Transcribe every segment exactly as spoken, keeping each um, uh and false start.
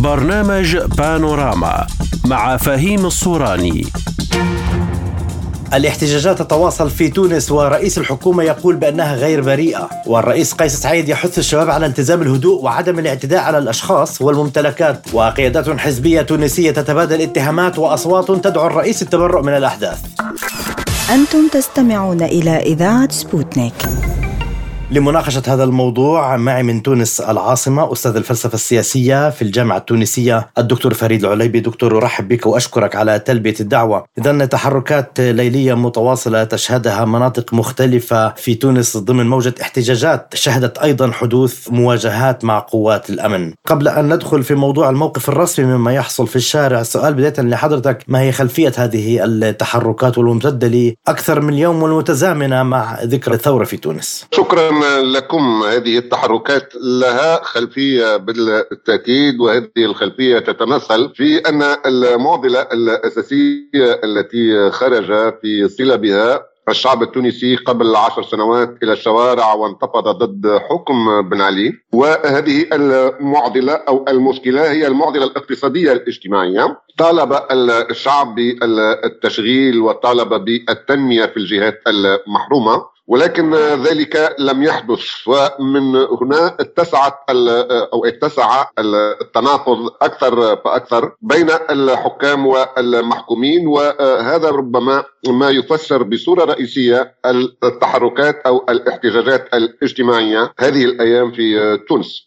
برنامج بانوراما مع فهيم الصوراني. الاحتجاجات تتواصل في تونس، ورئيس الحكومة يقول بأنها غير بريئة، والرئيس قيس سعيد يحث الشباب على التزام الهدوء وعدم الاعتداء على الأشخاص والممتلكات، وقيادات حزبية تونسية تتبادل اتهامات وأصوات تدعو الرئيس التبرؤ من الأحداث. أنتم تستمعون إلى إذاعة سبوتنيك. لمناقشة هذا الموضوع معي من تونس العاصمة أستاذ الفلسفة السياسية في الجامعة التونسية الدكتور فريد العليبي. دكتور، أرحب بك وأشكرك على تلبية الدعوة. إذن تحركات ليلية متواصلة تشهدها مناطق مختلفة في تونس ضمن موجة احتجاجات شهدت أيضا حدوث مواجهات مع قوات الأمن. قبل أن ندخل في موضوع الموقف الرسمي مما يحصل في الشارع، السؤال بداية لحضرتك: ما هي خلفية هذه التحركات والممتدة لأكثر من يوم والمتزامنة مع ذكرى الثورة في تونس؟ شكرا لكم. هذه التحركات لها خلفية بالتأكيد، وهذه الخلفية تتمثل في أن المعضلة الأساسية التي خرج في صلبها الشعب التونسي قبل عشر سنوات إلى الشوارع وانتفض ضد حكم بن علي، وهذه المعضلة أو المشكلة هي المعضلة الاقتصادية الاجتماعية. طالب الشعب بالتشغيل وطالب بالتنمية في الجهات المحرومة، ولكن ذلك لم يحدث، ومن هنا اتسعت أو اتسع التناقض أكثر فأكثر بين الحكام والمحكومين، وهذا ربما ما يفسر بصورة رئيسية التحركات أو الاحتجاجات الاجتماعية هذه الأيام في تونس.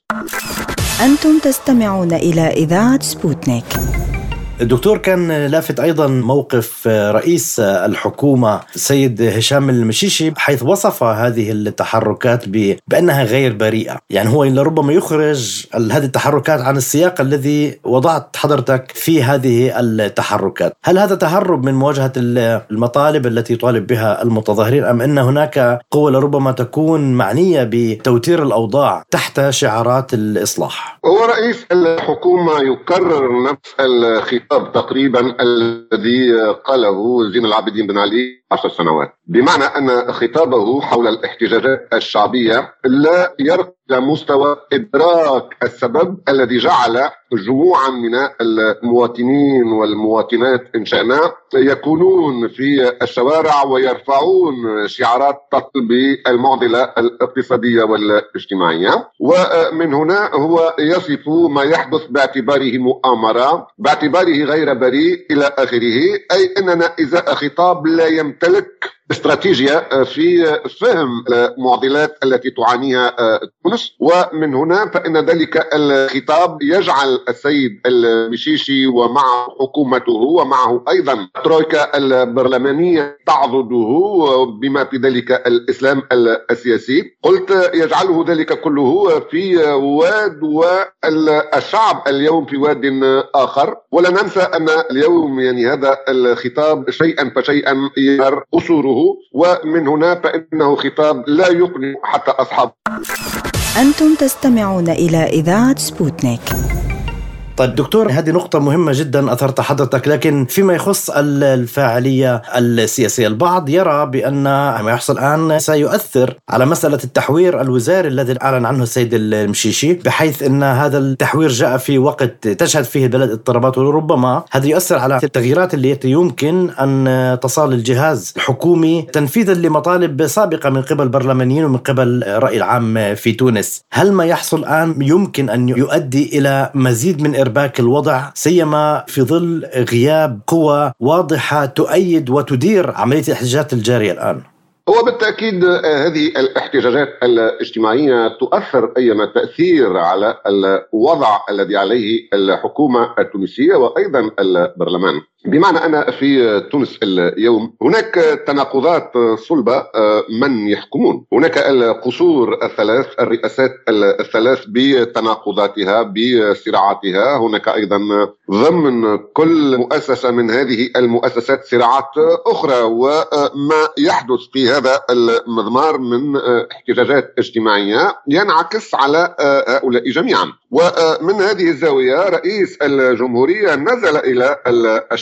أنتم تستمعون إلى إذاعة سبوتنيك. الدكتور، كان لافت أيضا موقف رئيس الحكومة السيد هشام المشيشي، حيث وصف هذه التحركات بأنها غير بريئة. يعني هو لربما يخرج هذه التحركات عن السياق الذي وضعت حضرتك في هذه التحركات. هل هذا تهرب من مواجهة المطالب التي يطالب بها المتظاهرين، أم أن هناك قوة لربما تكون معنية بتوتير الأوضاع تحت شعارات الإصلاح؟ هو رئيس الحكومة يكرر نفس الخطاب تقريبا الذي قاله زين العابدين بن علي عشر سنوات، بمعنى أن خطابه حول الاحتجاجات الشعبية لا يرقى إلى مستوى إدراك السبب الذي جعل جموعا من المواطنين والمواطنات إن شئنا يكونون في الشوارع ويرفعون شعارات تطل بالمعضلة الاقتصادية والاجتماعية. ومن هنا هو يصف ما يحدث باعتباره مؤامرة، باعتباره غير بريء إلى آخره، أي أننا إزاء خطاب لا يمتلك استراتيجية في فهم المعضلات التي تعانيها تونس. ومن هنا فإن ذلك الخطاب يجعل السيد المشيشي ومعه حكومته ومعه أيضا الترويكا البرلمانية تعضده، بما في ذلك الإسلام السياسي، قلت يجعله ذلك كله في واد والشعب اليوم في واد آخر. ولا ننسى أن اليوم يعني هذا الخطاب شيئا فشيئا يظهر قصوره، ومن هنا فإنه خطاب لا يقنع حتى أصحابه. أنتم تستمعون إلى إذاعة سبوتنيك. طيب دكتور، هذه نقطة مهمة جدا أثرت حضرتك، لكن فيما يخص الفاعلية السياسية، البعض يرى بأن ما يحصل الآن سيؤثر على مسألة التحوير الوزاري الذي أعلن عنه السيد المشيشي، بحيث أن هذا التحوير جاء في وقت تشهد فيه البلد اضطرابات، وربما هذا يؤثر على التغييرات التي يمكن أن تصال الجهاز الحكومي تنفيذا لمطالب سابقة من قبل برلمانيين ومن قبل الرأي العام في تونس. هل ما يحصل الآن يمكن أن يؤدي إلى مزيد من باك الوضع، سيما في ظل غياب قوى واضحة تؤيد وتدير عملية الاحتجاجات الجارية الآن؟ هو بالتأكيد هذه الاحتجاجات الاجتماعية تؤثر أيما تأثير على الوضع الذي عليه الحكومة التونسية وأيضا البرلمان. بمعنى أن في تونس اليوم هناك تناقضات صلبة. من يحكمون؟ هناك القصور الثلاث، الرئاسات الثلاث بتناقضاتها بصراعاتها. هناك أيضا ضمن كل مؤسسة من هذه المؤسسات صراعات أخرى، وما يحدث في هذا المضمار من احتجاجات اجتماعية ينعكس على هؤلاء جميعا. ومن هذه الزاوية رئيس الجمهورية نزل إلى الشارع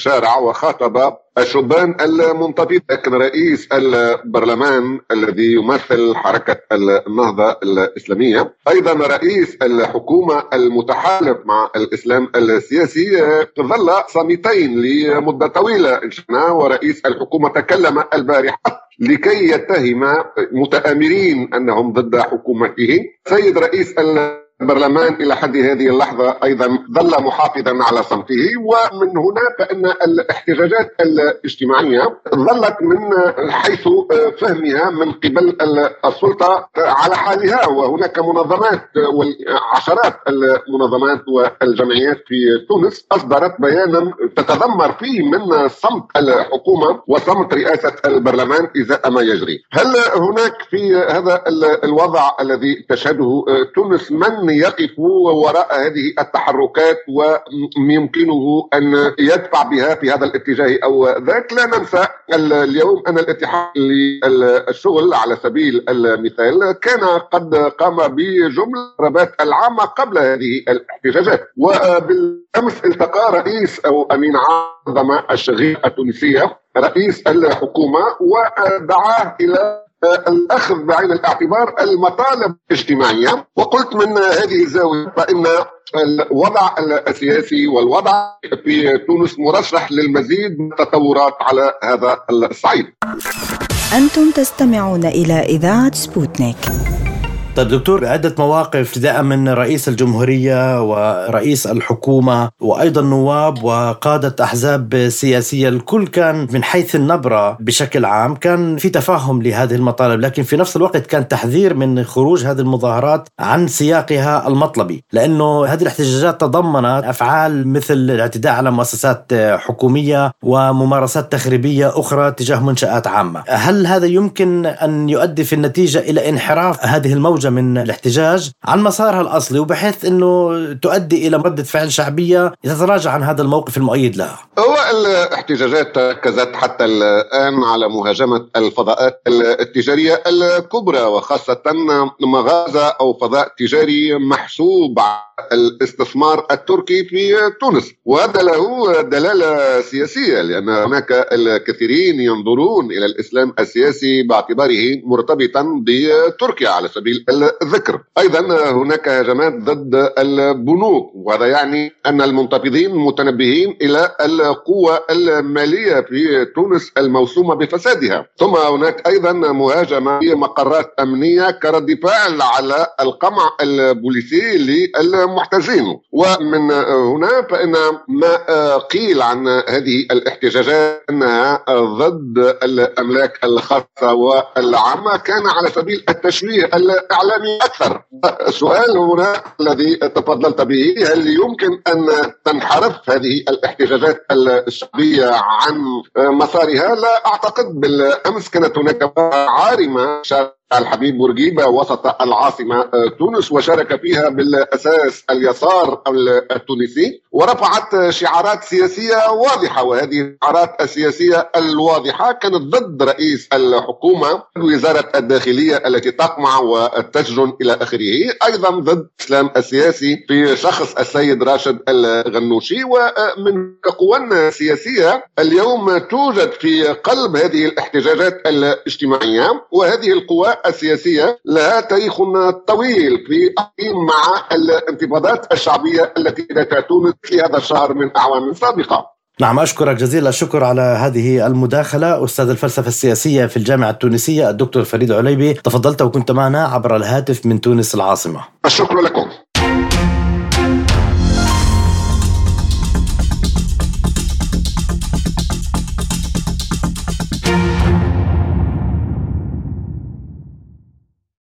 الشارع وخاطب الشبان المنتفضين. لكن رئيس البرلمان الذي يمثل حركة النهضة الإسلامية، أيضا رئيس الحكومة المتحالف مع الإسلام السياسي، ظل صامتين لمدة طويلة. ورئيس الحكومة تكلم البارحة لكي يتهم متآمرين أنهم ضد حكومته. سيد رئيس البرلمان إلى حد هذه اللحظة أيضا ظل محافظا على صمته. ومن هنا فإن الاحتجاجات الاجتماعية ظلت من حيث فهمها من قبل السلطة على حالها، وهناك منظمات وعشرات المنظمات والجمعيات في تونس أصدرت بيانا تتذمر فيه من صمت الحكومة وصمت رئاسة البرلمان إزاء ما يجري. هل هناك في هذا الوضع الذي تشهده تونس من يقف وراء هذه التحركات ويمكنه أن يدفع بها في هذا الاتجاه أو ذاك؟ لا ننسى اليوم أن الاتحاد للشغل على سبيل المثال كان قد قام بجملة الضربات العامة قبل هذه الاحتجاجات. وبالأمس التقى رئيس أو أمين عام الشغل التونسية رئيس الحكومة ودعاه إلى الأخذ بعين الاعتبار المطالب الاجتماعية. وقلت من هذه الزاوية فإن الوضع السياسي والوضع في تونس مرشح للمزيد من التطورات على هذا الصعيد. أنتم تستمعون إلى إذاعة سبوتنيك. طيب دكتور، عدة مواقف ابتداء من رئيس الجمهورية ورئيس الحكومة وأيضا نواب وقادة أحزاب سياسية، الكل كان من حيث النبرة بشكل عام كان في تفاهم لهذه المطالب، لكن في نفس الوقت كان تحذير من خروج هذه المظاهرات عن سياقها المطلبي، لأنه هذه الاحتجاجات تضمنت أفعال مثل الاعتداء على مؤسسات حكومية وممارسات تخريبية أخرى تجاه منشآت عامة. هل هذا يمكن أن يؤدي في النتيجة إلى انحراف هذه الموجة من الاحتجاج عن مسارها الأصلي، وبحيث أنه تؤدي إلى ردة فعل شعبية تتراجع عن هذا الموقف المؤيد لها؟ هو الاحتجاجات ركزت حتى الآن على مهاجمة الفضاءات التجارية الكبرى، وخاصة مغازة أو فضاء تجاري محسوب على الاستثمار التركي في تونس. وهذا له دلالة سياسية، لأن هناك الكثيرين ينظرون إلى الإسلام السياسي باعتباره مرتبطا بتركيا على سبيل الذكر. أيضا هناك هجمات ضد البنوك، وهذا يعني أن المنتفضين متنبهين إلى القوة المالية في تونس الموسومة بفسادها. ثم هناك أيضا مهاجمة في مقرات أمنية كرد فعل على القمع البوليسي للمحتجين. ومن هنا فإن ما قيل عن هذه الاحتجاجات أنها ضد الأملاك الخاصة والعامة كان على سبيل التشويه الإعلامي أكثر. السؤال هنا الذي تفضلت به، هل يمكن أن تنحرف هذه الاحتجاجات الشعبية عن مسارها؟ لا أعتقد. بالأمس كانت هناك عارمة الحبيب بورقيبة وسط العاصمة تونس، وشارك فيها بالأساس اليسار التونسي، ورفعت شعارات سياسية واضحة. وهذه الشعارات السياسية الواضحة كانت ضد رئيس الحكومة، وزارة الداخلية التي تقمع وتسجن إلى آخره، أيضا ضد الإسلام السياسي في شخص السيد راشد الغنوشي. ومن قوى سياسية اليوم توجد في قلب هذه الاحتجاجات الاجتماعية، وهذه القوى السياسية لها تاريخ طويل في مع الانتفاضات الشعبية التي بدأت تونس في هذا الشهر من أعوام سابقة. نعم، أشكرك جزيل الشكر على هذه المداخلة. أستاذ الفلسفة السياسية في الجامعة التونسية الدكتور فريد عليبي، تفضلت وكنت معنا عبر الهاتف من تونس العاصمة. الشكر لكم.